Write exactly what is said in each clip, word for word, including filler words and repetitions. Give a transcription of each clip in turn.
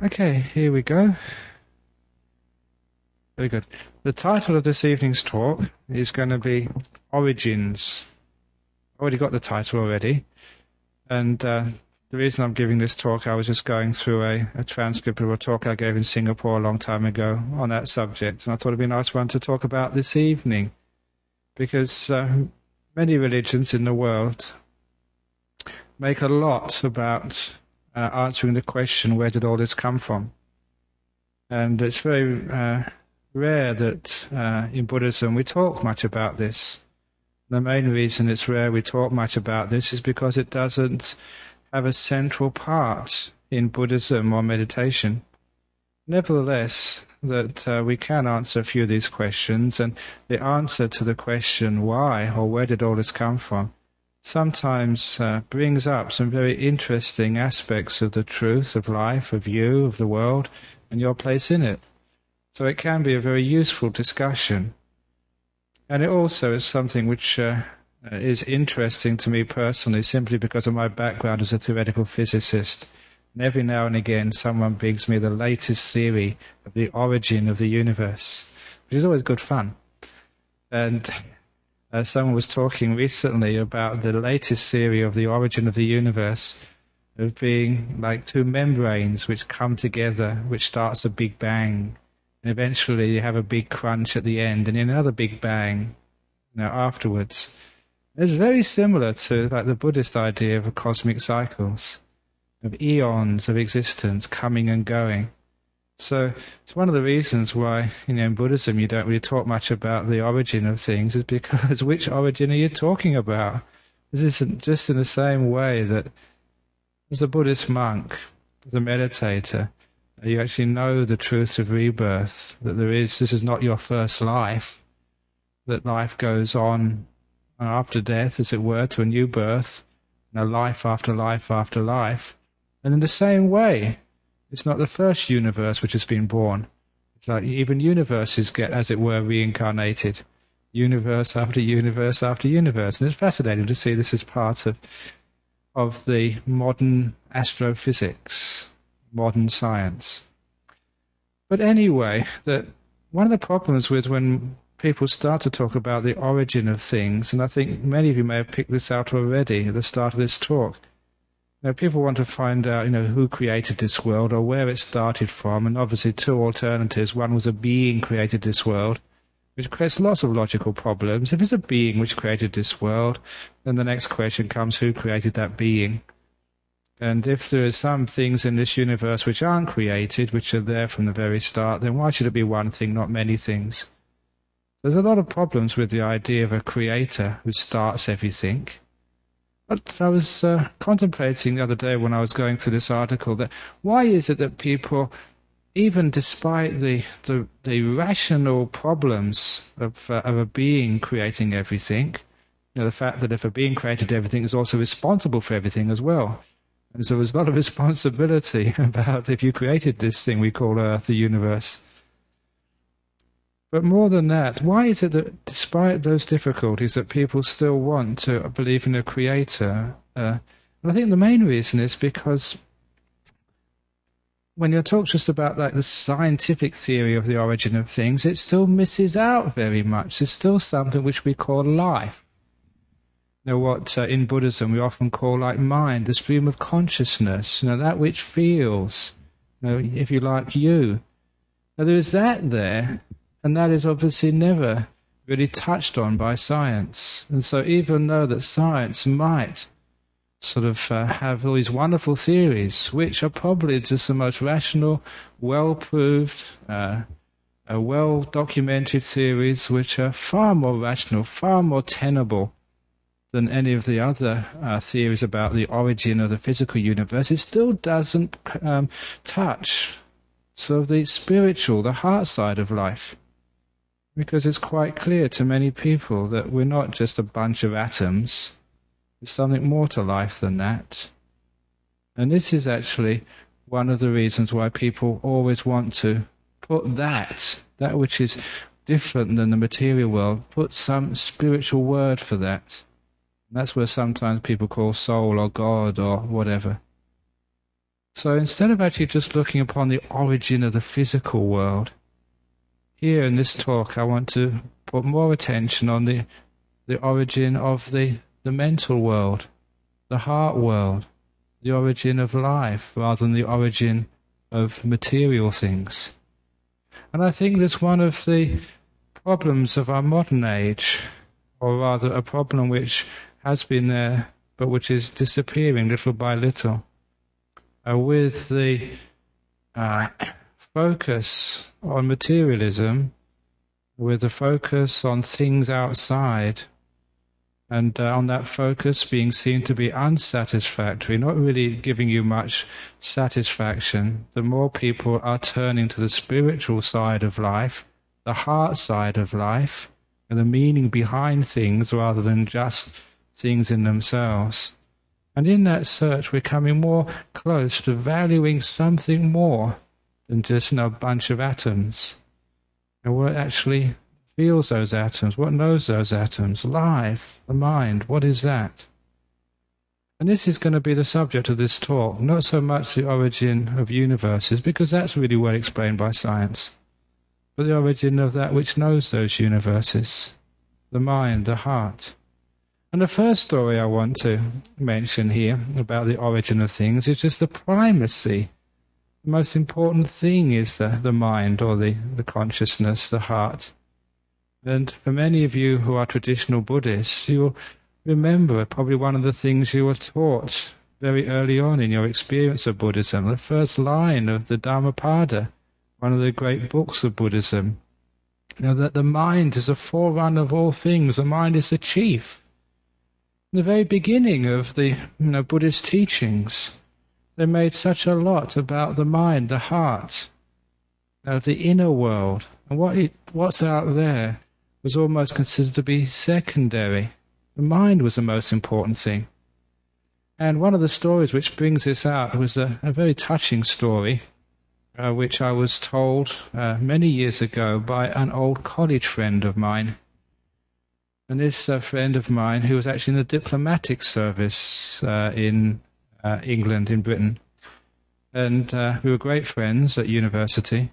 Okay, here we go. Very good. The title of this evening's talk is going to be Origins. I already got the title already. And uh, the reason I'm giving this talk, I was just going through a, a transcript of a talk I gave in Singapore a long time ago on that subject. And I thought it'd be a nice one to talk about this evening. Because uh, many religions in the world make a lot about uh, answering the question, where did all this come from? And it's very uh, rare that uh, in Buddhism we talk much about this. The main reason it's rare we talk much about this is because it doesn't have a central part in Buddhism or meditation. Nevertheless, that uh, we can answer a few of these questions, and the answer to the question why or where did all this come from sometimes uh, brings up some very interesting aspects of the truth, of life, of you, of the world, and your place in it. So it can be a very useful discussion. And it also is something which uh, is interesting to me personally, simply because of my background as a theoretical physicist. And every now and again someone brings me the latest theory of the origin of the universe, which is always good fun. And uh, someone was talking recently about the latest theory of the origin of the universe, of being like two membranes which come together, which starts a big bang. And eventually you have a big crunch at the end, and another big bang, you know, afterwards. It's very similar to like the Buddhist idea of cosmic cycles, of eons of existence coming and going. So it's one of the reasons why, you know, in Buddhism you don't really talk much about the origin of things, is because which origin are you talking about? This isn't just in the same way that as a Buddhist monk, as a meditator, you actually know the truth of rebirth, that there is, this is not your first life, that life goes on after death, as it were, to a new birth, you know, life after life after life. And in the same way, it's not the first universe which has been born. It's like even universes get, as it were, reincarnated. Universe after universe after universe. And it's fascinating to see this as part of, of the modern astrophysics, modern science. But anyway, that one of the problems with when people start to talk about the origin of things, and I think many of you may have picked this out already at the start of this talk, you know, people want to find out, you know, who created this world or where it started from, and obviously two alternatives. One was a being created this world, which creates lots of logical problems. If it's a being which created this world, then the next question comes, who created that being? And if there are some things in this universe which aren't created, which are there from the very start, then why should it be one thing, not many things? There's a lot of problems with the idea of a creator who starts everything. But I was uh, contemplating the other day when I was going through this article that why is it that people, even despite the the, the rational problems of, uh, of a being creating everything, you know, the fact that if a being created everything is also responsible for everything as well. And so there's a lot of responsibility about if you created this thing we call Earth, the universe. But more than that, why is it that despite those difficulties that people still want to believe in a creator? Uh, and I think the main reason is because when you talk just about like the scientific theory of the origin of things, it still misses out very much. There's still something which we call life. You know, what uh, in Buddhism we often call like mind, the stream of consciousness, you know, that which feels, you know, if you like, you. Now there is that there. And that is obviously never really touched on by science. And so even though that science might sort of uh, have all these wonderful theories, which are probably just the most rational, well-proved, uh, uh, well-documented theories, which are far more rational, far more tenable than any of the other uh, theories about the origin of the physical universe, it still doesn't um, touch sort of the spiritual, the heart side of life. Because it's quite clear to many people that we're not just a bunch of atoms. There's something more to life than that. And this is actually one of the reasons why people always want to put that, that which is different than the material world, put some spiritual word for that. And that's where sometimes people call soul or God or whatever. So instead of actually just looking upon the origin of the physical world, here in this talk I want to put more attention on the, the origin of the, the mental world, the heart world, the origin of life rather than the origin of material things. And I think that's one of the problems of our modern age, or rather a problem which has been there but which is disappearing little by little, uh, with the uh, focus on materialism, with the focus on things outside, and uh, on that focus being seen to be unsatisfactory, not really giving you much satisfaction. The more people are turning to the spiritual side of life, the heart side of life, and the meaning behind things rather than just things in themselves. And in that search we're coming more close to valuing something more than just, you know, a bunch of atoms. And what actually feels those atoms, what knows those atoms, life, the mind, what is that? And this is going to be the subject of this talk, not so much the origin of universes, because that's really well explained by science, but the origin of that which knows those universes, the mind, the heart. And the first story I want to mention here about the origin of things is just the primacy. The most important thing is the, the mind, or the, the consciousness, the heart. And for many of you who are traditional Buddhists, you will remember probably one of the things you were taught very early on in your experience of Buddhism, the first line of the Dhammapada, one of the great books of Buddhism. You know, that the mind is a forerunner of all things, the mind is the chief. In the very beginning of the you know, Buddhist teachings, they made such a lot about the mind, the heart, uh, the inner world, and what it, what's out there was almost considered to be secondary. The mind was the most important thing. And one of the stories which brings this out was a, a very touching story, uh, which I was told uh, many years ago by an old college friend of mine. And this uh, friend of mine, who was actually in the diplomatic service uh, in uh, England, in Britain, and uh, we were great friends at university.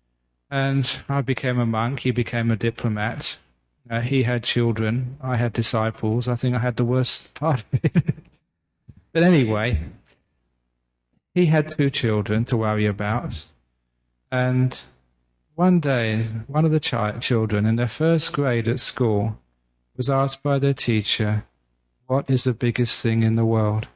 And I became a monk, he became a diplomat. Uh, he had children, I had disciples. I think I had the worst part of it. But anyway, he had two children to worry about. And one day, one of the ch- children in their first grade at school was asked by their teacher, "What is the biggest thing in the world?"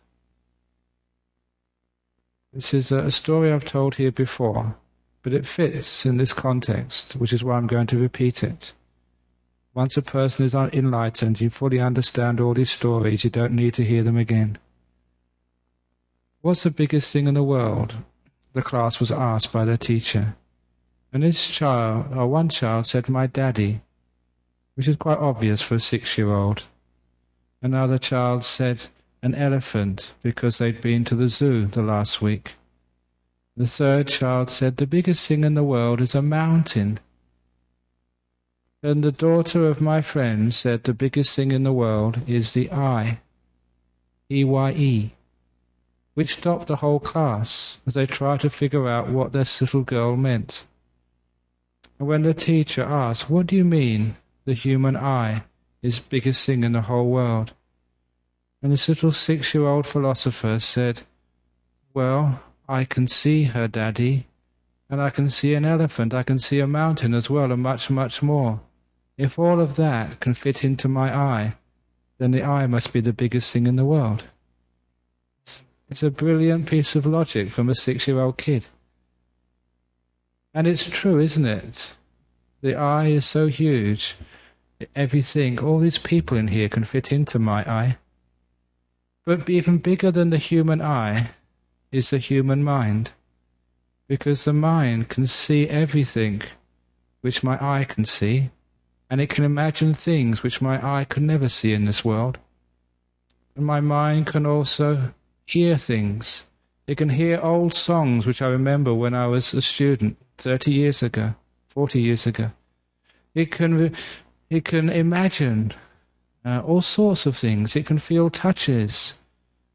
This is a story I've told here before, but it fits in this context, which is why I'm going to repeat it. Once a person is enlightened, you fully understand all these stories, you don't need to hear them again. What's the biggest thing in the world? The class was asked by their teacher. And this child, or one child, said, "My daddy," which is quite obvious for a six-year-old. Another child said, "An elephant," because they'd been to the zoo the last week. The third child said, "The biggest thing in the world is a mountain." And the daughter of my friend said, "The biggest thing in the world is the I, E Y E," which stopped the whole class as they tried to figure out what this little girl meant. And when the teacher asked, "What do you mean the human eye is the biggest thing in the whole world?" And this little six-year-old philosopher said, "Well, I can see her, Daddy, and I can see an elephant, I can see a mountain as well, and much, much more. If all of that can fit into my eye, then the eye must be the biggest thing in the world." It's a brilliant piece of logic from a six-year-old kid. And it's true, isn't it? The eye is so huge, everything, all these people in here can fit into my eye. But even bigger than the human eye is the human mind, because the mind can see everything which my eye can see, and it can imagine things which my eye could never see in this world. And my mind can also hear things. It can hear old songs which I remember when I was a student thirty years ago, forty years ago. It can, it can imagine uh, all sorts of things. It can feel touches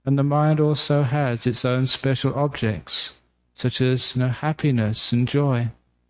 And the mind also has its own special objects, such as, you know, happiness and joy.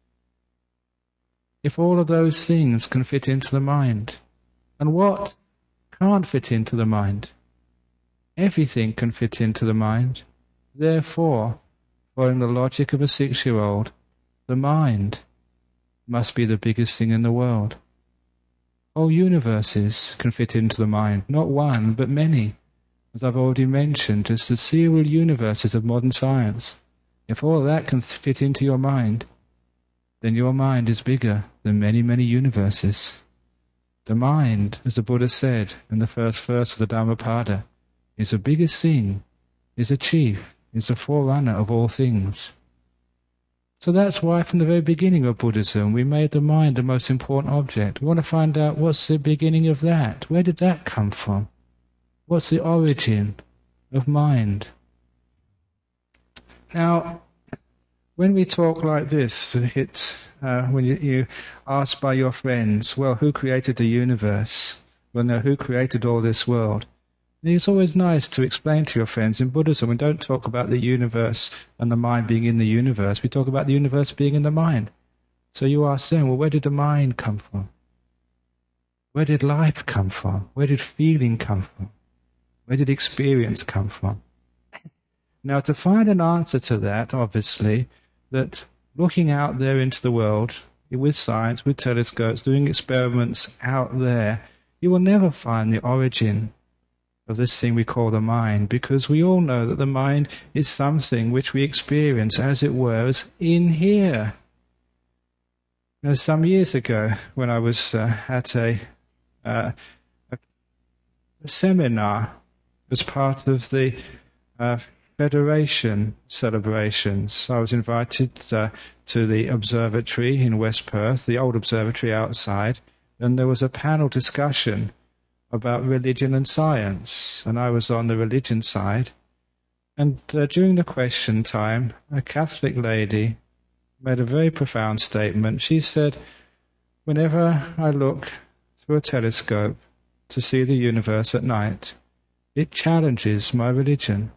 If all of those things can fit into the mind, and what can't fit into the mind? Everything can fit into the mind. Therefore, following the logic of a six-year-old, the mind must be the biggest thing in the world. Whole universes can fit into the mind, not one, but many. As I've already mentioned, just the serial universes of modern science. If all that can fit into your mind, then your mind is bigger than many, many universes. The mind, as the Buddha said in the first verse of the Dhammapada, is the biggest thing, is a chief, is the forerunner of all things. So that's why from the very beginning of Buddhism we made the mind the most important object. We want to find out what's the beginning of that. Where did that come from? What's the origin of mind? Now, when we talk like this, it's, uh, when you, you ask by your friends, well, who created the universe? Well, no, who created all this world? And it's always nice to explain to your friends, in Buddhism, we don't talk about the universe and the mind being in the universe. We talk about the universe being in the mind. So you ask them, well, where did the mind come from? Where did life come from? Where did feeling come from? Where did experience come from? Now, to find an answer to that, obviously, that looking out there into the world, with science, with telescopes, doing experiments out there, you will never find the origin of this thing we call the mind, because we all know that the mind is something which we experience, as it were, as in here. Now, some years ago, when I was uh, at a, uh, a, a seminar as part of the uh, Federation celebrations, I was invited uh, to the observatory in West Perth, the old observatory outside, and there was a panel discussion about religion and science, and I was on the religion side. And uh, during the question time, a Catholic lady made a very profound statement. She said, whenever I look through a telescope to see the universe at night, it challenges my religion.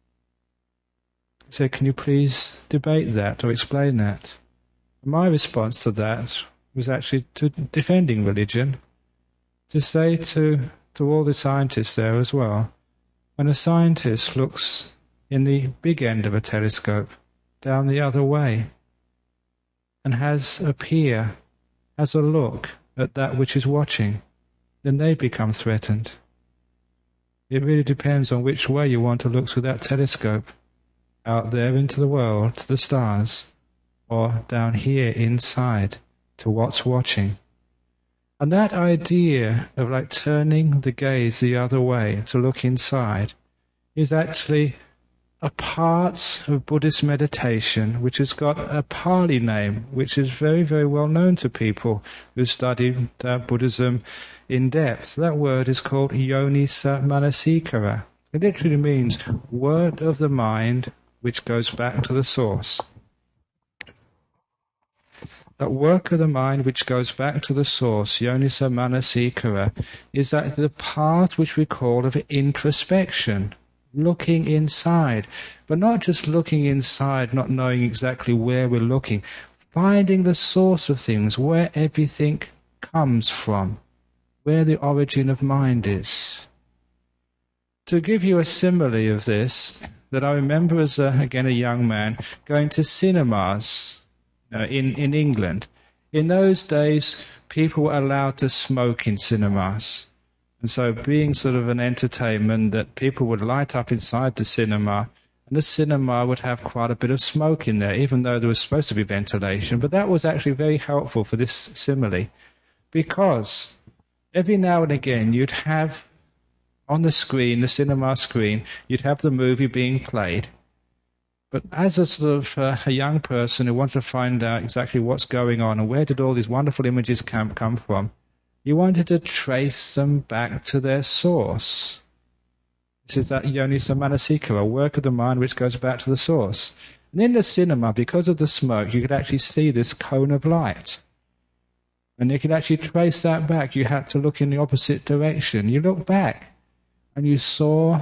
I said, can you please debate that or explain that? And my response to that was actually to defending religion, to say to, to all the scientists there as well, when a scientist looks in the big end of a telescope down the other way and has a peer, has a look at that which is watching, then they become threatened. It really depends on which way you want to look through that telescope, out there into the world, to the stars, or down here inside to what's watching. And that idea of like turning the gaze the other way to look inside is actually a part of Buddhist meditation which has got a Pali name, which is very, very well known to people who study uh, Buddhism in depth. That word is called Yonisa Manasikara. It literally means work of the mind which goes back to the source. That work of the mind which goes back to the source, Yonisa Manasikara, is that the path which we call of introspection, looking inside, but not just looking inside, not knowing exactly where we're looking, finding the source of things, where everything comes from, where the origin of mind is. To give you a simile of this, that I remember as, a, again, a young man, going to cinemas uh, in, in England. In those days, people were allowed to smoke in cinemas. And so being sort of an entertainment that people would light up inside the cinema, and the cinema would have quite a bit of smoke in there, even though there was supposed to be ventilation. But that was actually very helpful for this simile, because every now and again you'd have on the screen, the cinema screen, you'd have the movie being played. But as a sort of uh, a young person who wanted to find out exactly what's going on and where did all these wonderful images come, come from, you wanted to trace them back to their source. This is that Yonisa Manasikara, work of the mind which goes back to the source. And in the cinema, because of the smoke, you could actually see this cone of light. And you could actually trace that back. You had to look in the opposite direction. You look back, and you saw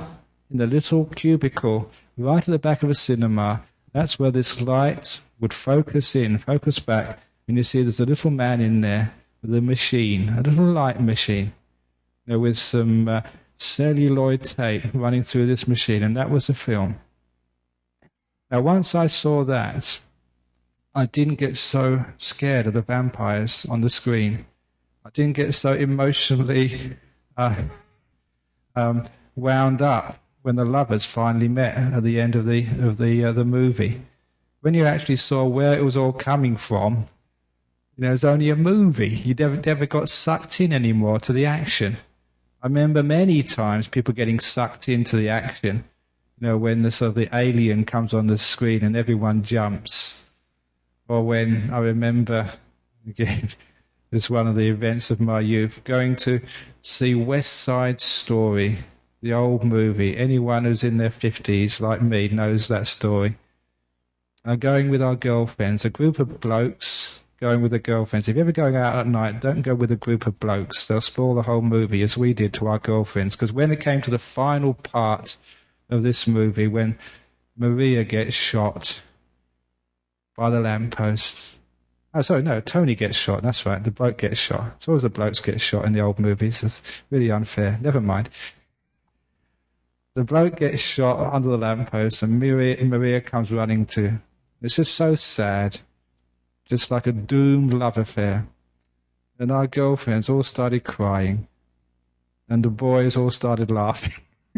in the little cubicle right at the back of a cinema. That's where this light would focus in, focus back, and you see there's a little man in there with a machine, a little light machine, you know, with some uh, celluloid tape running through this machine, and that was the film. Now, once I saw that, I didn't get so scared of the vampires on the screen. I didn't get so emotionally uh, um, wound up when the lovers finally met at the end of the of the uh, the movie. When you actually saw where it was all coming from, you know, it was only a movie. You never never got sucked in anymore to the action. I remember many times people getting sucked into the action. You know, when the sort of the alien comes on the screen and everyone jumps. Or when I remember, again, it's one of the events of my youth, going to see West Side Story, the old movie. Anyone who's in their fifties, like me, knows that story. Uh, going with our girlfriends, a group of blokes going with their girlfriends. If you're ever going out at night, don't go with a group of blokes. They'll spoil the whole movie, as we did to our girlfriends. Because when it came to the final part of this movie, when Maria gets shot by the lamppost. Oh, sorry, no, Tony gets shot. That's right, the bloke gets shot. It's always the blokes get shot in the old movies. It's really unfair. Never mind. The bloke gets shot under the lamppost, and Maria, Maria comes running to. It's just so sad. Just like a doomed love affair. And our girlfriends all started crying. And the boys all started laughing.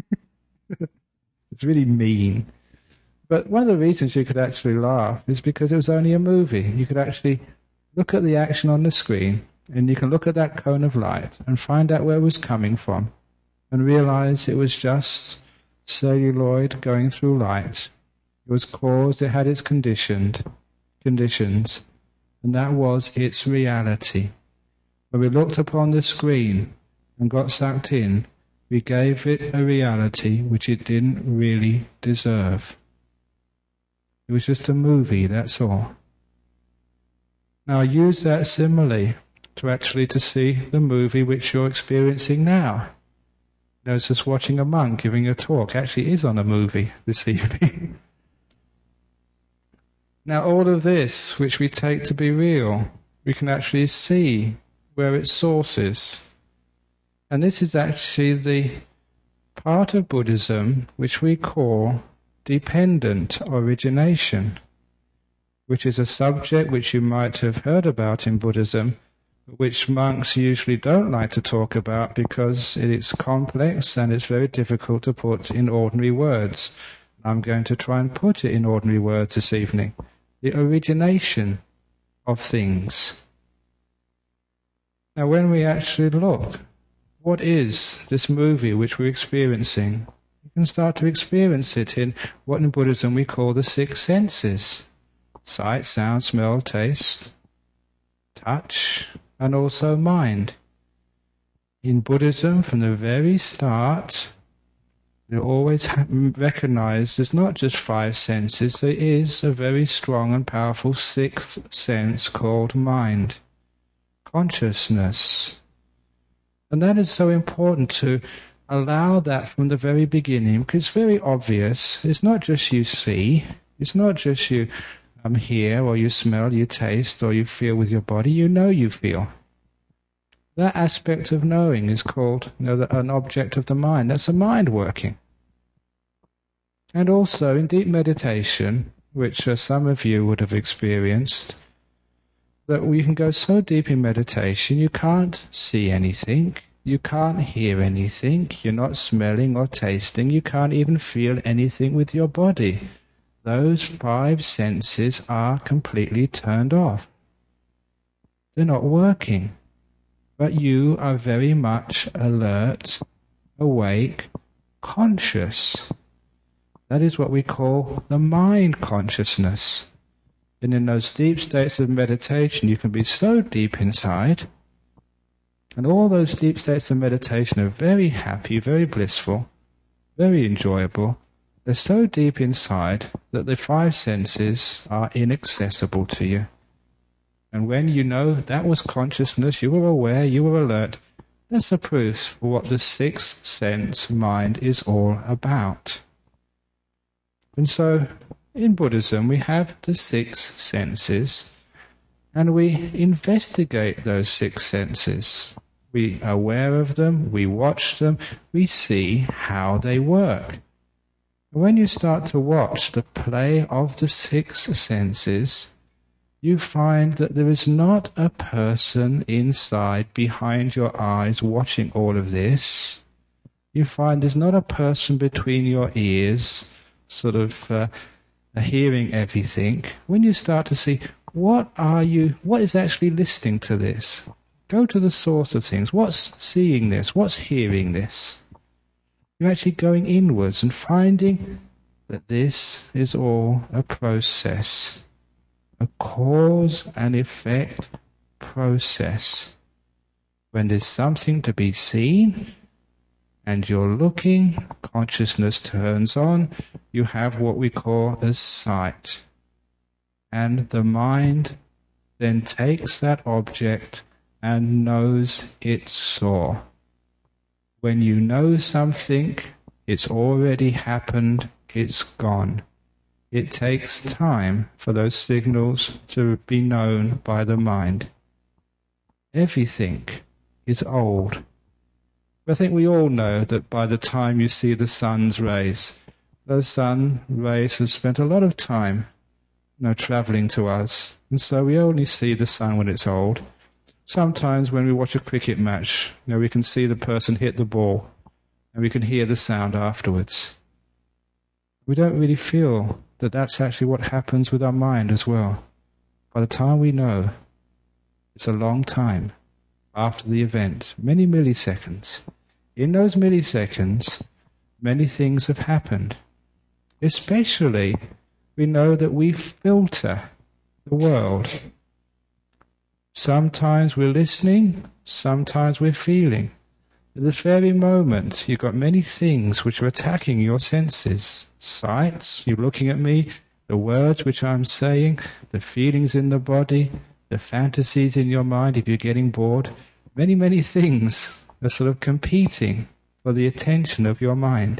It's really mean. But one of the reasons you could actually laugh is because it was only a movie. You could actually look at the action on the screen, and you can look at that cone of light and find out where it was coming from and realize it was just celluloid going through light. It was caused, it had its conditioned conditions, and that was its reality. When we looked upon the screen and got sucked in, we gave it a reality which it didn't really deserve. It was just a movie, that's all. Now use that simile to actually to see the movie which you're experiencing now. You know, it's just watching a monk giving a talk. Actually is on a movie this evening. Now all of this, which we take to be real, we can actually see where its source is. And this is actually the part of Buddhism which we call dependent origination, which is a subject which you might have heard about in Buddhism, which monks usually don't like to talk about because it's complex and it's very difficult to put in ordinary words. I'm going to try and put it in ordinary words this evening. The origination of things. Now when we actually look, what is this movie which we're experiencing? You can start to experience it in what in Buddhism we call the six senses. Sight, sound, smell, taste, touch, and also mind. In Buddhism, from the very start, you always recognize there's not just five senses, there is a very strong and powerful sixth sense called mind, consciousness. And that is so important to allow that from the very beginning, because it's very obvious. It's not just you see, it's not just you um, hear, or you smell, you taste, or you feel with your body. You know you feel. That aspect of knowing is called, you know, an object of the mind. That's the mind working. And also in deep meditation, which uh, some of you would have experienced, that we can go so deep in meditation you can't see anything. You can't hear anything, you're not smelling or tasting, you can't even feel anything with your body. Those five senses are completely turned off. They're not working. But you are very much alert, awake, conscious. That is what we call the mind consciousness. And in those deep states of meditation, you can be so deep inside. And all those deep states of meditation are very happy, very blissful, very enjoyable. They're so deep inside that the five senses are inaccessible to you. And when you know that was consciousness, you were aware, you were alert, That's a proof for what the sixth sense mind is all about. And so, in Buddhism, we have the six senses, and we investigate those six senses. We are aware of them, we watch them, we see how they work. When you start to watch the play of the six senses, you find that there is not a person inside, behind your eyes, watching all of this. You find there's not a person between your ears, sort of uh, hearing everything. When you start to see, what are you, what is actually listening to this? Go to the source of things. What's seeing this? What's hearing this? You're actually going inwards and finding that this is all a process, a cause and effect process. When there's something to be seen and you're looking, consciousness turns on, you have what we call as sight. And the mind then takes that object and knows it saw. When you know something, it's already happened, it's gone. It takes time for those signals to be known by the mind. Everything is old. I think we all know that by the time you see the sun's rays, those sun rays have spent a lot of time, you know, travelling to us, and so we only see the sun when it's old. Sometimes when we watch a cricket match, you know, we can see the person hit the ball, and we can hear the sound afterwards. We don't really feel that that's actually what happens with our mind as well. By the time we know, it's a long time after the event, many milliseconds. In those milliseconds, many things have happened. Especially, we know that we filter the world. Sometimes we're listening, sometimes we're feeling. At this very moment, you've got many things which are attacking your senses. Sights, you're looking at me, the words which I'm saying, the feelings in the body, the fantasies in your mind if you're getting bored. Many, many things are sort of competing for the attention of your mind.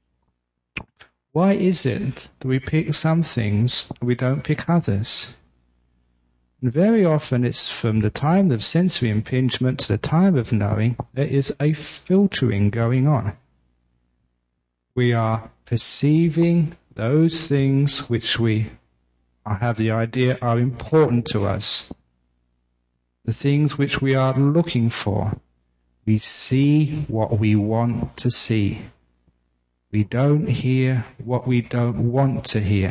Why is it that we pick some things and we don't pick others? And very often it's from the time of sensory impingement to the time of knowing, there is a filtering going on. We are perceiving those things which we have the idea are important to us, the things which we are looking for. We see what we want to see. We don't hear what we don't want to hear.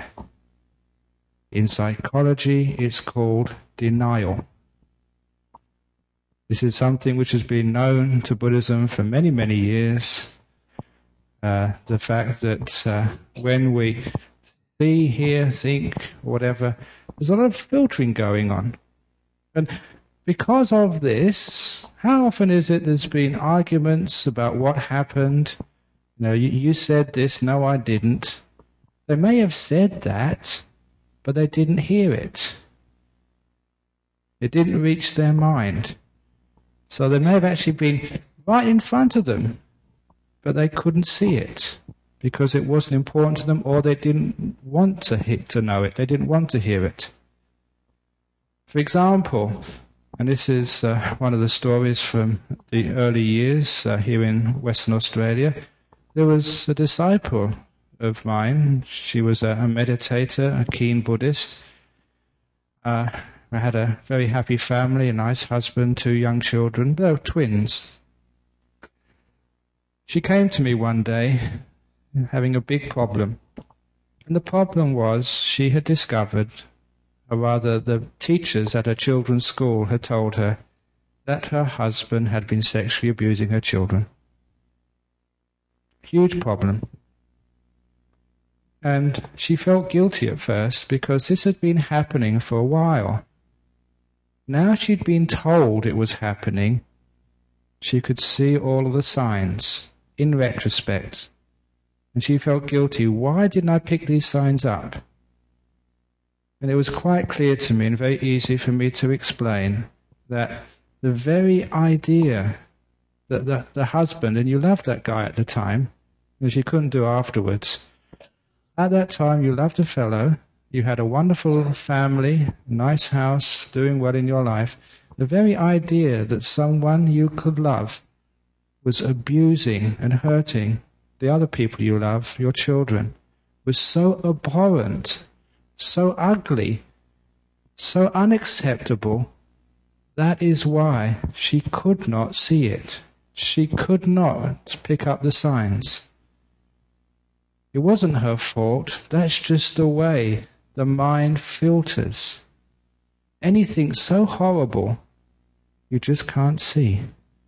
In psychology, it's called denial. This is something which has been known to Buddhism for many, many years. Uh, the fact that uh, when we see, hear, think, whatever, there's a lot of filtering going on. And because of this, how often is it there's been arguments about what happened? You know, you, you said this, no, I didn't. They may have said that, but they didn't hear it. It didn't reach their mind. So they may have actually been right in front of them, but they couldn't see it because it wasn't important to them, or they didn't want to hit, to know it. They didn't want to hear it. For example, and this is uh, one of the stories from the early years uh, here in Western Australia, there was a disciple of mine. She was a, a meditator, a keen Buddhist. Uh, I had a very happy family, a nice husband, two young children. They were twins. She came to me one day having a big problem. And the problem was she had discovered, or rather the teachers at her children's school had told her, that her husband had been sexually abusing her children. Huge problem. And she felt guilty at first because this had been happening for a while. Now she'd been told it was happening, she could see all of the signs in retrospect. And she felt guilty. Why didn't I pick these signs up? And it was quite clear to me and very easy for me to explain that the very idea the, the, the husband, and you loved that guy at the time, which you couldn't do afterwards. At that time, you loved the fellow, you had a wonderful family, nice house, doing well in your life. The very idea that someone you could love was abusing and hurting the other people you love, your children, was so abhorrent, so ugly, so unacceptable. That is why she could not see it. She could not pick up the signs. It wasn't her fault. That's just the way the mind filters. Anything so horrible, you just can't see.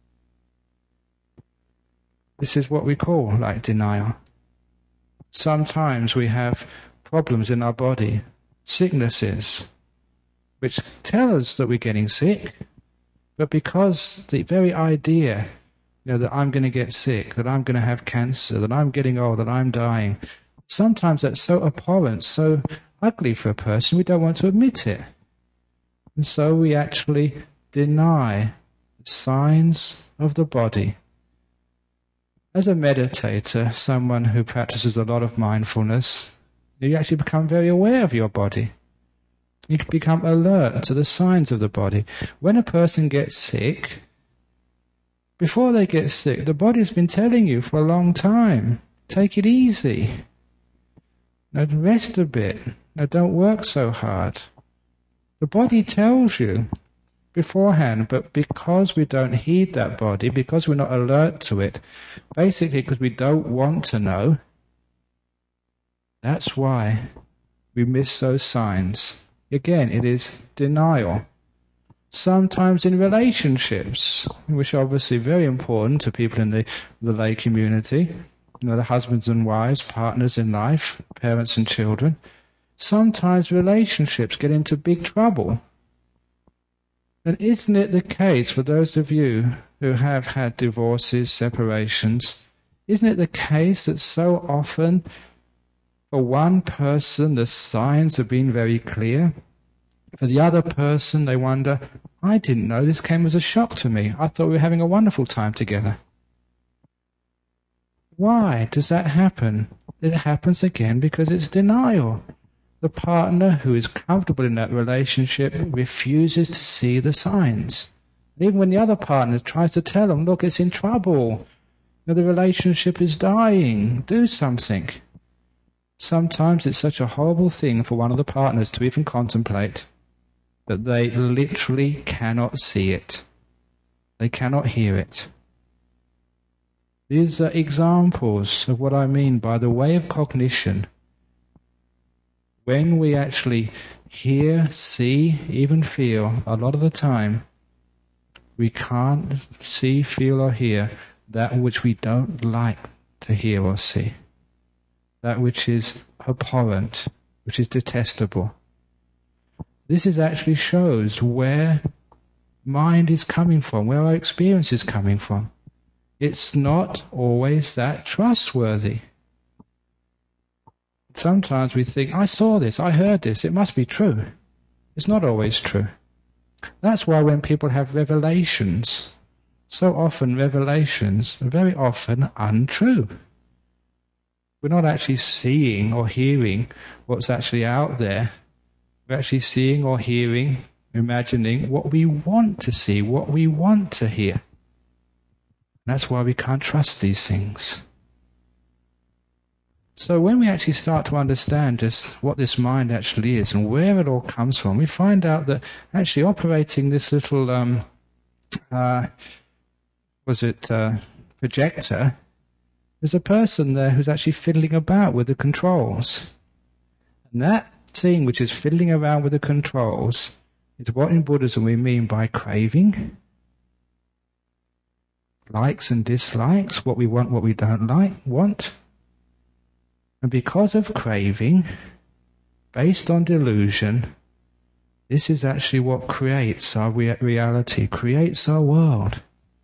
This is what we call like denial. Sometimes we have problems in our body, sicknesses, which tell us that we're getting sick, but because the very idea, you know, that I'm going to get sick, that I'm going to have cancer, that I'm getting old, that I'm dying, sometimes that's so abhorrent, so ugly for a person, we don't want to admit it. And so we actually deny the signs of the body. As a meditator, someone who practices a lot of mindfulness, you actually become very aware of your body. You can become alert to the signs of the body. When a person gets sick, before they get sick, the body's been telling you for a long time, take it easy. Now rest a bit. Now don't work so hard. The body tells you beforehand, but because we don't heed that body, because we're not alert to it, basically because we don't want to know, that's why we miss those signs. Again, it is denial. Sometimes in relationships, which are obviously very important to people in the, the lay community, you know, the husbands and wives, partners in life, parents and children, sometimes relationships get into big trouble. And isn't it the case for those of you who have had divorces, separations, isn't it the case that so often for one person, the signs have been very clear. For the other person, they wonder, I didn't know this came as a shock to me. I thought we were having a wonderful time together. Why does that happen? It happens again because it's denial. The partner who is comfortable in that relationship refuses to see the signs. And even when the other partner tries to tell them, look, it's in trouble. You know, the relationship is dying. Do something. Sometimes it's such a horrible thing for one of the partners to even contemplate that they literally cannot see it. They cannot hear it. These are examples of what I mean by the way of cognition. When we actually hear, see, even feel, a lot of the time, we can't see, feel or hear that which we don't like to hear or see. That which is abhorrent, which is detestable. This is actually shows where mind is coming from, where our experience is coming from. It's not always that trustworthy. Sometimes we think, I saw this, I heard this, it must be true. It's not always true. That's why when people have revelations, so often revelations are very often untrue. We're not actually seeing or hearing what's actually out there. We're actually seeing or hearing, imagining what we want to see, what we want to hear. That's why we can't trust these things. So when we actually start to understand just what this mind actually is and where it all comes from, we find out that actually operating this little, um, uh, was it uh, projector, there's a person there who's actually fiddling about with the controls. And that thing which is fiddling around with the controls is what in Buddhism we mean by craving. Likes and dislikes, what we want, what we don't like, want. And because of craving, based on delusion, this is actually what creates our re- reality, creates our world.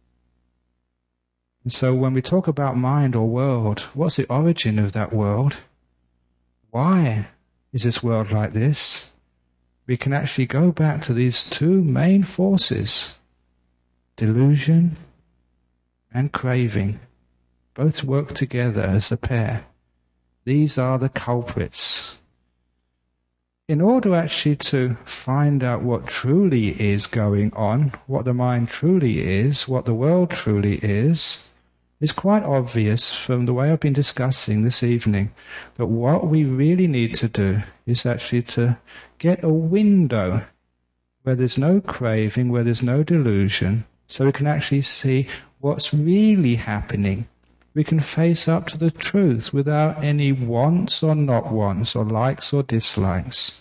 And so when we talk about mind or world, what's the origin of that world? Why is this world like this? We can actually go back to these two main forces, delusion and craving both work together as a pair. These are the culprits. In order actually to find out what truly is going on, what the mind truly is, what the world truly is, it's quite obvious from the way I've been discussing this evening that what we really need to do is actually to get a window where there's no craving, where there's no delusion, so we can actually see what's really happening. We can face up to the truth without any wants or not wants, or likes or dislikes.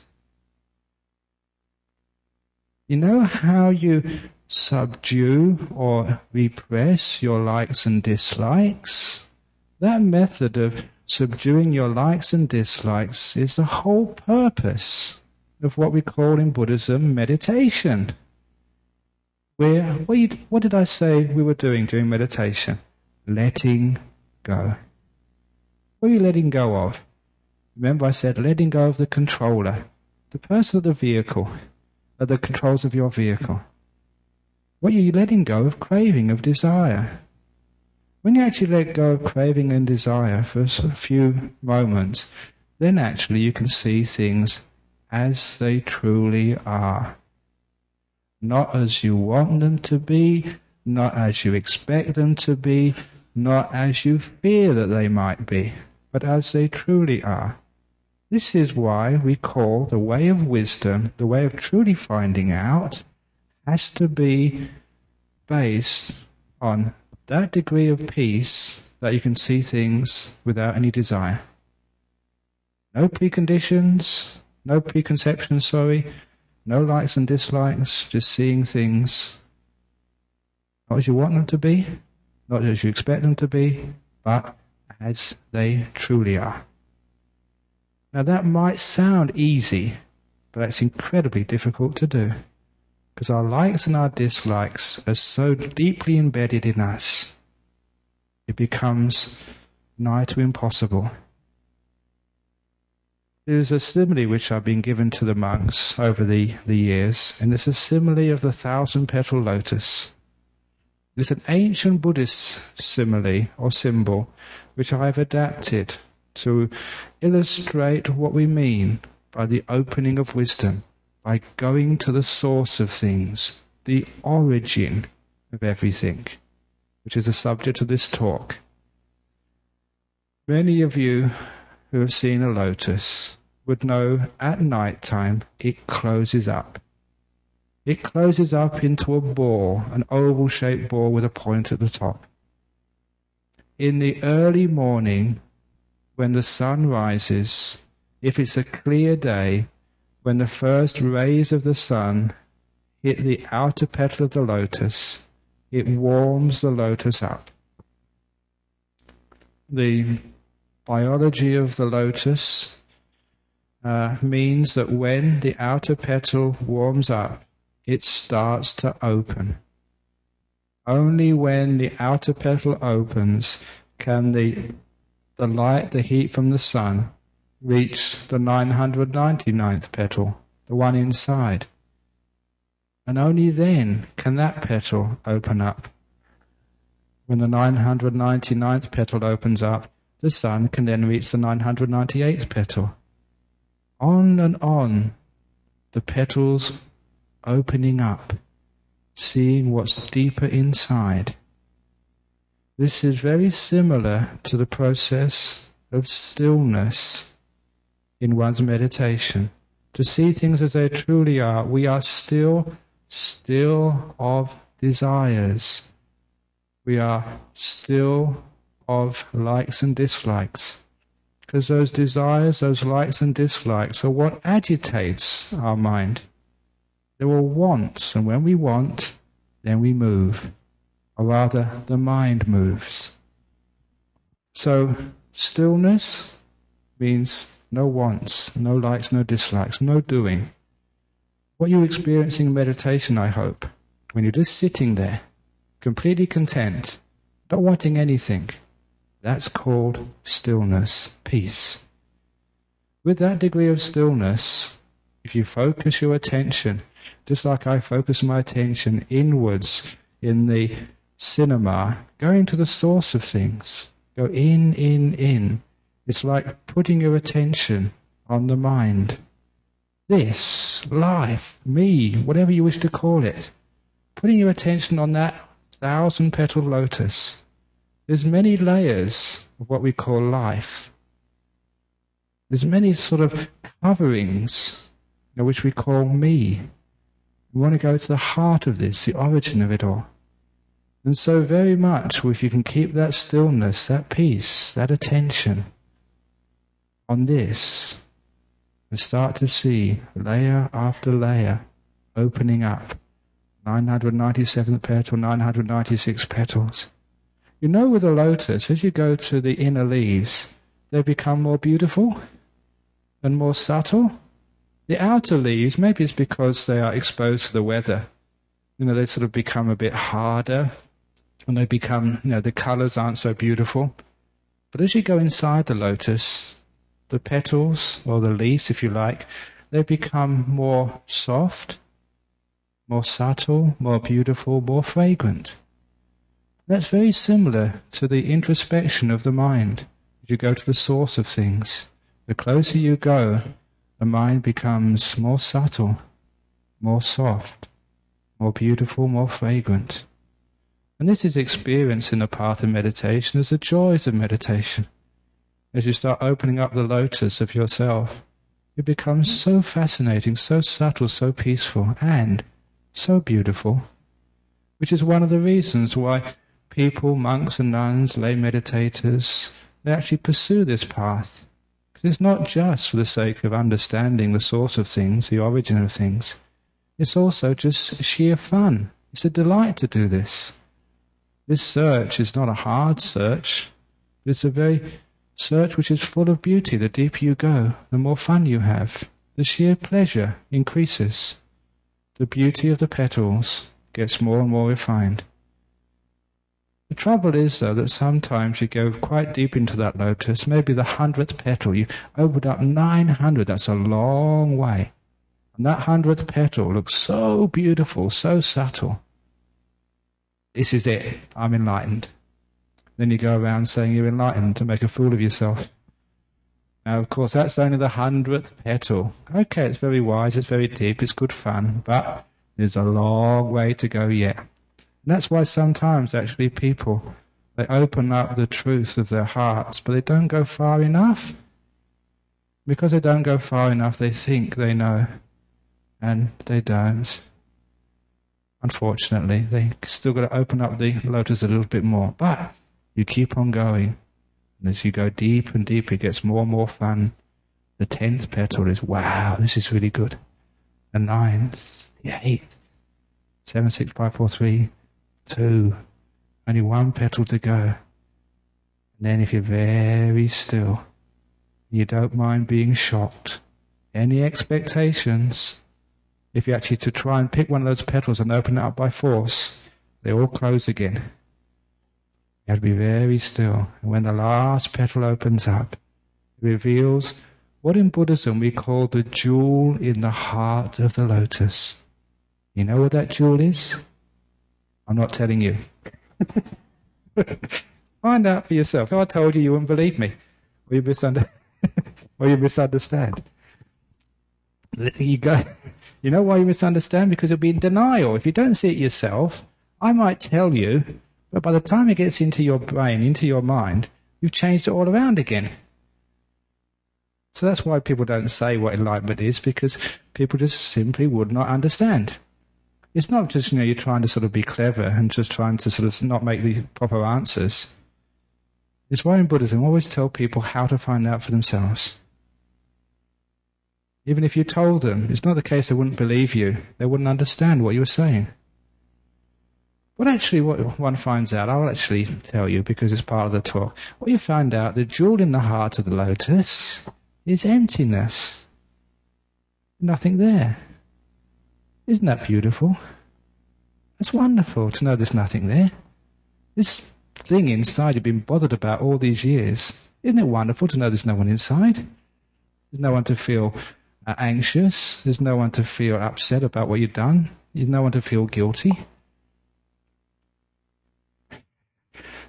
You know how you subdue or repress your likes and dislikes? That method of subduing your likes and dislikes is the whole purpose of what we call in Buddhism meditation. Where, what, you, what did I say we were doing during meditation? Letting go. What are you letting go of? Remember I said letting go of the controller, the person of the vehicle, or the controls of your vehicle. What are you letting go of? Craving, of desire. When you actually let go of craving and desire for a few moments, then actually you can see things as they truly are. Not as you want them to be, not as you expect them to be, not as you fear that they might be, but as they truly are. This is why we call the way of wisdom, the way of truly finding out, has to be based on that degree of peace that you can see things without any desire. No preconditions, no preconceptions, sorry, no likes and dislikes, just seeing things not as you want them to be, not as you expect them to be, but as they truly are. Now that might sound easy, but it's incredibly difficult to do, because our likes and our dislikes are so deeply embedded in us, it becomes nigh to impossible. There's a simile which I've been given to the monks over the, the years, and it's a simile of the thousand-petal lotus. It's an ancient Buddhist simile or symbol which I've adapted to illustrate what we mean by the opening of wisdom, by going to the source of things, the origin of everything, which is the subject of this talk. Many of you who have seen a lotus would know at night time it closes up. It closes up into a ball, an oval-shaped ball with a point at the top. In the early morning, when the sun rises, if it's a clear day, when the first rays of the sun hit the outer petal of the lotus, it warms the lotus up. The biology of the lotus uh, means that when the outer petal warms up, it starts to open. Only when the outer petal opens can the, the light, the heat from the sun, reach the nine hundred ninety-ninth petal, the one inside. And only then can that petal open up. When the nine hundred ninety-ninth petal opens up, the sun can then reach the nine hundred ninety-eighth petal. On and on, the petals opening up, seeing what's deeper inside. This is very similar to the process of stillness in one's meditation. To see things as they truly are, we are still, still of desires. We are still of likes and dislikes. Because those desires, those likes and dislikes are what agitates our mind. There are wants, and when we want, then we move. Or rather, the mind moves. So, stillness means no wants, no likes, no dislikes, no doing. What you're experiencing in meditation, I hope, when you're just sitting there, completely content, not wanting anything, that's called stillness, peace. With that degree of stillness, if you focus your attention, just like I focus my attention inwards in the cinema, going to the source of things. Go in, in, in. It's like putting your attention on the mind. This, life, me, whatever you wish to call it. Putting your attention on that thousand-petaled lotus. There's many layers of what we call life. There's many sort of coverings, you know, which we call me. We want to go to the heart of this, the origin of it all. And so very much, if you can keep that stillness, that peace, that attention on this, and start to see layer after layer opening up, nine hundred ninety-seventh petal, nine hundred ninety-six petals. You know, with a lotus, as you go to the inner leaves, they become more beautiful and more subtle. The outer leaves, maybe it's because they are exposed to the weather. You know, they sort of become a bit harder, and they become, you know, the colours aren't so beautiful. But as you go inside the lotus, the petals, or the leaves, if you like, they become more soft, more subtle, more beautiful, more fragrant. That's very similar to the introspection of the mind. As you go to the source of things, the closer you go, the mind becomes more subtle, more soft, more beautiful, more fragrant. And this is experienced in the path of meditation as the joys of meditation. As you start opening up the lotus of yourself, it becomes so fascinating, so subtle, so peaceful, and so beautiful, which is one of the reasons why people, monks and nuns, lay meditators, they actually pursue this path. Because it's not just for the sake of understanding the source of things, the origin of things. It's also just sheer fun. It's a delight to do this. This search is not a hard search. It's a very search which is full of beauty. The deeper you go, the more fun you have. The sheer pleasure increases. The beauty of the petals gets more and more refined. The trouble is, though, that sometimes you go quite deep into that lotus, maybe the hundredth petal, you opened up nine hundred, that's a long way. And that hundredth petal looks so beautiful, so subtle. This is it, I'm enlightened. Then you go around saying you're enlightened to make a fool of yourself. Now, of course, that's only the hundredth petal. Okay, it's very wise, it's very deep, it's good fun, but there's a long way to go yet. And that's why sometimes, actually, people, they open up the truth of their hearts, but they don't go far enough. Because they don't go far enough, they think they know, and they don't. Unfortunately, they still got to open up the lotus a little bit more. But you keep on going. And as you go deep and deeper, it gets more and more fun. The tenth petal is, wow, this is really good. The ninth, the eighth, seven, six, five, four, three, two. Only one petal to go. And then if you're very still, you don't mind being shocked. Any expectations, if you actually to try and pick one of those petals and open it up by force, they all close again. You have to be very still. And when the last petal opens up, it reveals what in Buddhism we call the jewel in the heart of the lotus. You know what that jewel is? I'm not telling you. Find out for yourself. If I told you, you wouldn't believe me. Or you, misunder- or you misunderstand. You go. You know why you misunderstand? Because you'll be in denial. If you don't see it yourself, I might tell you, but by the time it gets into your brain, into your mind, you've changed it all around again. So that's why people don't say what enlightenment is, because people just simply would not understand. It's not just, you know, you're trying to sort of be clever and just trying to sort of not make the proper answers. It's why in Buddhism we always tell people how to find out for themselves. Even if you told them, it's not the case they wouldn't believe you. They wouldn't understand what you were saying. But actually what one finds out, I'll actually tell you because it's part of the talk. What you find out, the jewel in the heart of the lotus is emptiness. Nothing there. Isn't that beautiful? That's wonderful to know there's nothing there. This thing inside you've been bothered about all these years. Isn't it wonderful to know there's no one inside? There's no one to feel uh, anxious. There's no one to feel upset about what you've done. There's no one to feel guilty.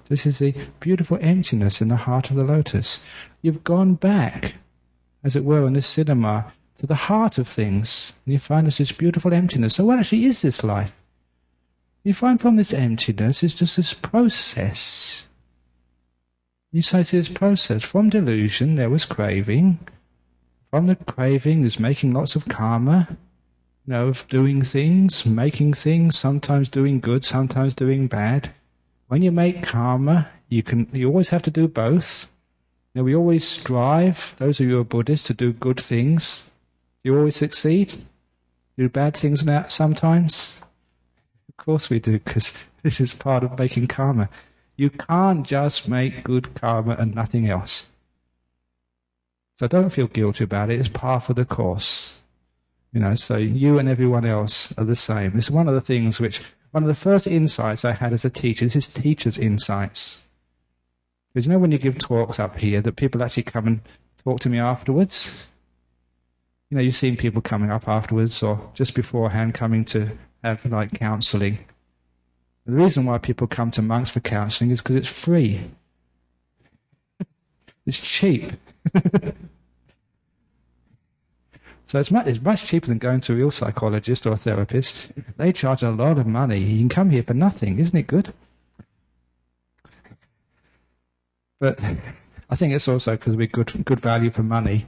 This is the beautiful emptiness in the heart of the lotus. You've gone back, as it were, in the cinema, to the heart of things, and you find there's this beautiful emptiness. So what actually is this life? You find from this emptiness it's just this process. You say to this process, from delusion there was craving. From the craving there's making lots of karma, you know, of doing things, making things, sometimes doing good, sometimes doing bad. When you make karma, you can you always have to do both. You know, we always strive, those of you who are Buddhists, to do good things. You always succeed? Do bad things now sometimes? Of course we do, because this is part of making karma. You can't just make good karma and nothing else. So don't feel guilty about it. It's part of the course. You know, so you and everyone else are the same. It's one of the things which, one of the first insights I had as a teacher, this is teacher's insights. Because you know when you give talks up here, that people actually come and talk to me afterwards? You know, you've seen people coming up afterwards or just beforehand coming to have like counselling. The reason why people come to monks for counselling is because it's free. It's cheap. So it's much, it's much cheaper than going to a real psychologist or a therapist. They charge a lot of money. You can come here for nothing. Isn't it good? But I think it's also because we're good, good value for money.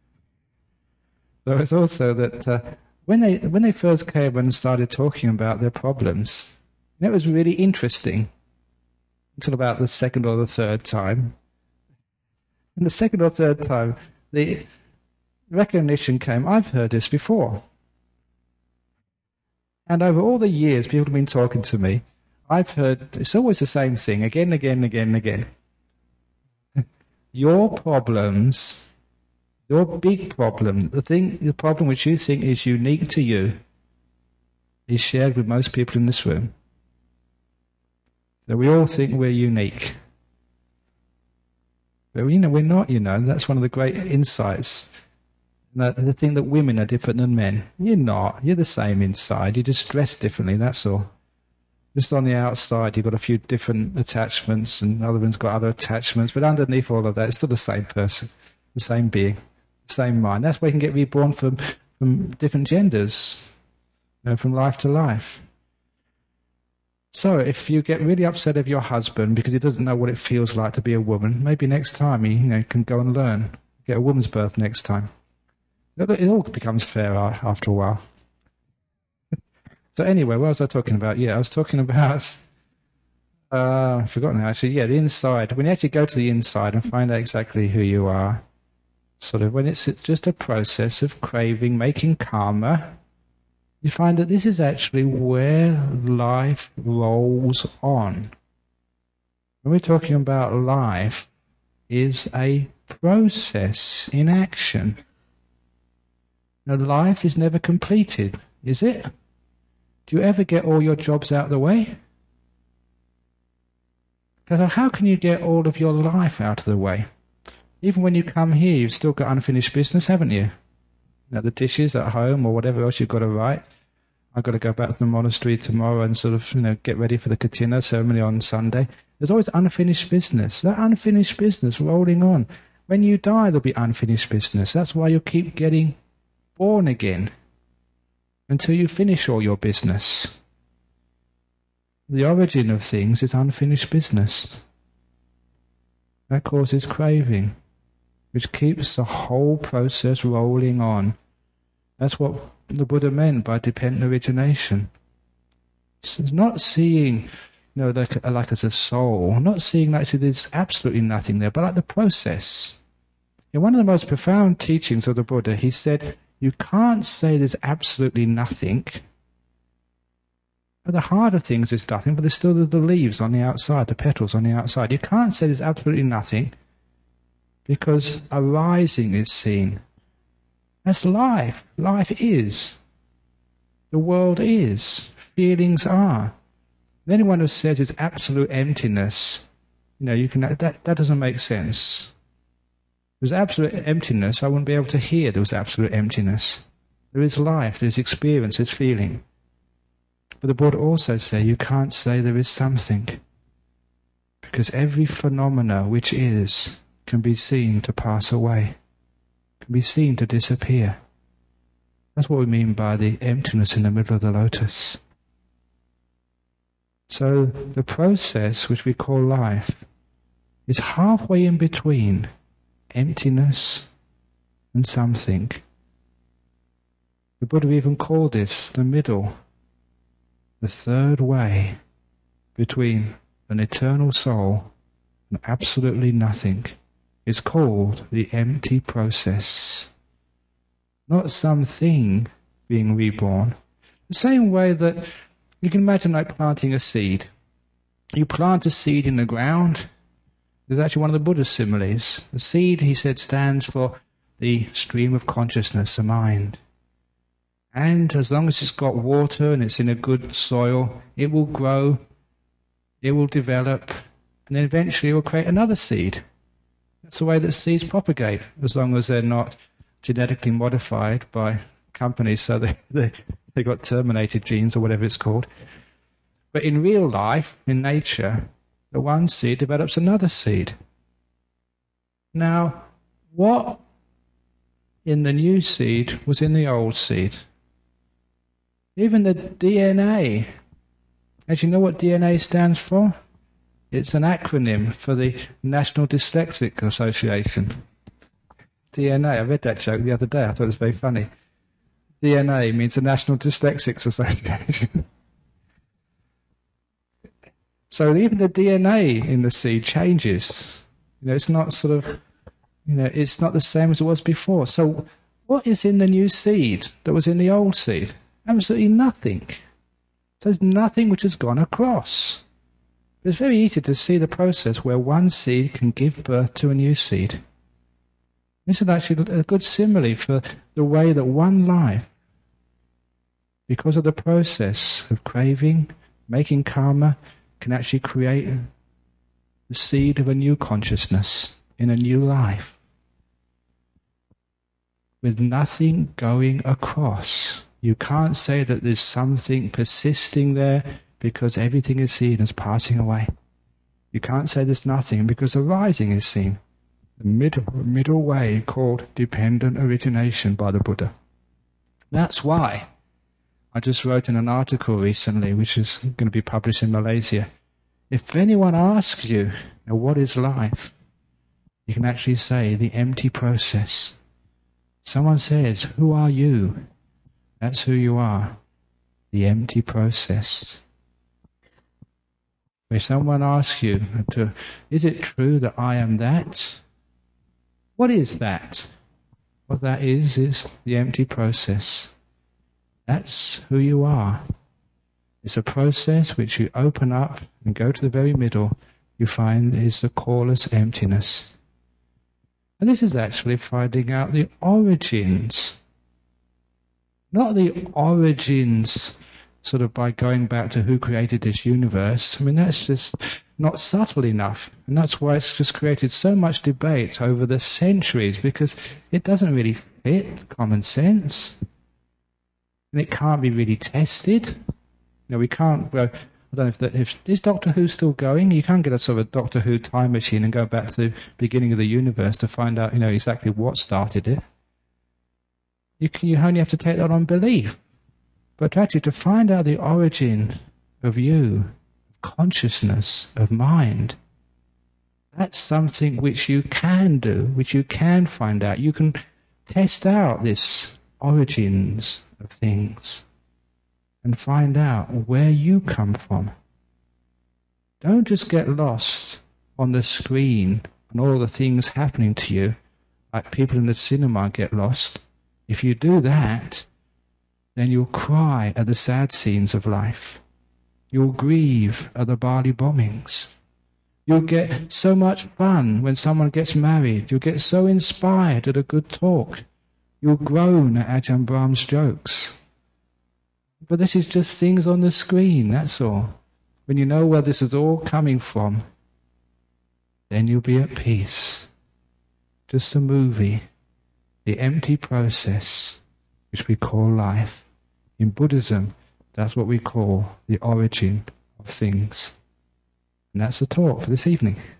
So it's also that uh, when they when they first came and started talking about their problems, it was really interesting until about the second or the third time. And the second or third time, the recognition came, I've heard this before. And over all the years people have been talking to me, I've heard, it's always the same thing, again, again, again, again. Your problems, your big problem, the thing, the problem which you think is unique to you, is shared with most people in this room. So we all think we're unique. But you know, we're not, you know, that's one of the great insights. The, the thing that women are different than men. You're not. You're the same inside. You're just dressed differently, that's all. Just on the outside, you've got a few different attachments, and other one's got other attachments, but underneath all of that, it's still the same person, the same being, the same mind. That's why you can get reborn from, from different genders, you know, from life to life. So if you get really upset of your husband because he doesn't know what it feels like to be a woman, maybe next time he, you know, can go and learn. Get a woman's birth next time. It all becomes fair after a while. So anyway, what was I talking about? Yeah, I was talking about, uh, I've forgotten now, actually, yeah, the inside. When you actually go to the inside and find out exactly who you are, sort of when it's just a process of craving, making karma, you find that this is actually where life rolls on. When we're talking about life, is a process in action. Now, life is never completed, is it? Do you ever get all your jobs out of the way? Because how can you get all of your life out of the way? Even when you come here, you've still got unfinished business, haven't you? You know, the dishes at home or whatever else you've got to write. I've got to go back to the monastery tomorrow and sort of, you know, get ready for the Katina ceremony on Sunday. There's always unfinished business. That unfinished business rolling on. When you die, there'll be unfinished business. That's why you'll keep getting born again until you finish all your business. The origin of things is unfinished business. That causes craving, which keeps the whole process rolling on. That's what the Buddha meant by dependent origination. It's not seeing, you know, like, like as a soul, not seeing like so there's absolutely nothing there, but like the process. In one of the most profound teachings of the Buddha, he said, you can't say there's absolutely nothing. At the heart of things is nothing, but there's still the leaves on the outside, the petals on the outside. You can't say there's absolutely nothing because arising is seen. That's life. Life is. The world is. Feelings are. Anyone who says it's absolute emptiness, you know, you can that that doesn't make sense. If there's absolute emptiness, I wouldn't be able to hear there was absolute emptiness. There is life, there's experience, there's feeling. But the Buddha also said you can't say there is something. Because every phenomena which is can be seen to pass away, can be seen to disappear. That's what we mean by the emptiness in the middle of the lotus. So the process which we call life is halfway in between emptiness and something. The Buddha even called this the middle, the third way between an eternal soul and absolutely nothing. Is called the empty process. Not something being reborn. The same way that you can imagine like planting a seed. You plant a seed in the ground. There's actually one of the Buddha's similes. The seed, he said, stands for the stream of consciousness, the mind. And as long as it's got water and it's in a good soil, it will grow, it will develop, and then eventually it will create another seed. That's the way that seeds propagate, as long as they're not genetically modified by companies, so they, they, they got terminated genes or whatever it's called. But in real life, in nature, the one seed develops another seed. Now, what in the new seed was in the old seed? Even the D N A. As you know what D N A stands for? It's an acronym for the National Dyslexic Association. D N A, I read that joke the other day, I thought it was very funny. D N A means the National Dyslexics Association. So even the D N A in the seed changes. You know, it's not sort of, you know, it's not the same as it was before. So what is in the new seed that was in the old seed? Absolutely nothing. So there's nothing which has gone across. It's very easy to see the process where one seed can give birth to a new seed. This is actually a good simile for the way that one life, because of the process of craving, making karma, can actually create the seed of a new consciousness in a new life. With nothing going across. You can't say that there's something persisting there, because everything is seen as passing away. You can't say there's nothing because the rising is seen. The middle, middle way called dependent origination by the Buddha. That's why I just wrote in an article recently, which is going to be published in Malaysia. If anyone asks you, now what is life? You can actually say the empty process. Someone says, who are you? That's who you are. The empty process. If someone asks you, to, is it true that I am that? What is that? What that is, is the empty process. That's who you are. It's a process which you open up and go to the very middle, you find is the coreless emptiness. And this is actually finding out the origins. Not the origins sort of by going back to who created this universe. I mean, that's just not subtle enough. And that's why it's just created so much debate over the centuries, because it doesn't really fit common sense. And it can't be really tested. You know, we can't, well, I don't know if, the, if is Doctor Who still going? You can't get a sort of a Doctor Who time machine and go back to the beginning of the universe to find out, you know, exactly what started it. You, can, you only have to take that on belief. But actually to find out the origin of you, consciousness, of mind, that's something which you can do, which you can find out. You can test out this origins of things and find out where you come from. Don't just get lost on the screen and all the things happening to you, like people in the cinema get lost. If you do that, then you'll cry at the sad scenes of life. You'll grieve at the Bali bombings. You'll get so much fun when someone gets married. You'll get so inspired at a good talk. You'll groan at Ajahn Brahm's jokes. But this is just things on the screen, that's all. When you know where this is all coming from, then you'll be at peace. Just a movie. The empty process, which we call life. In Buddhism, that's what we call the origin of things. And that's the talk for this evening.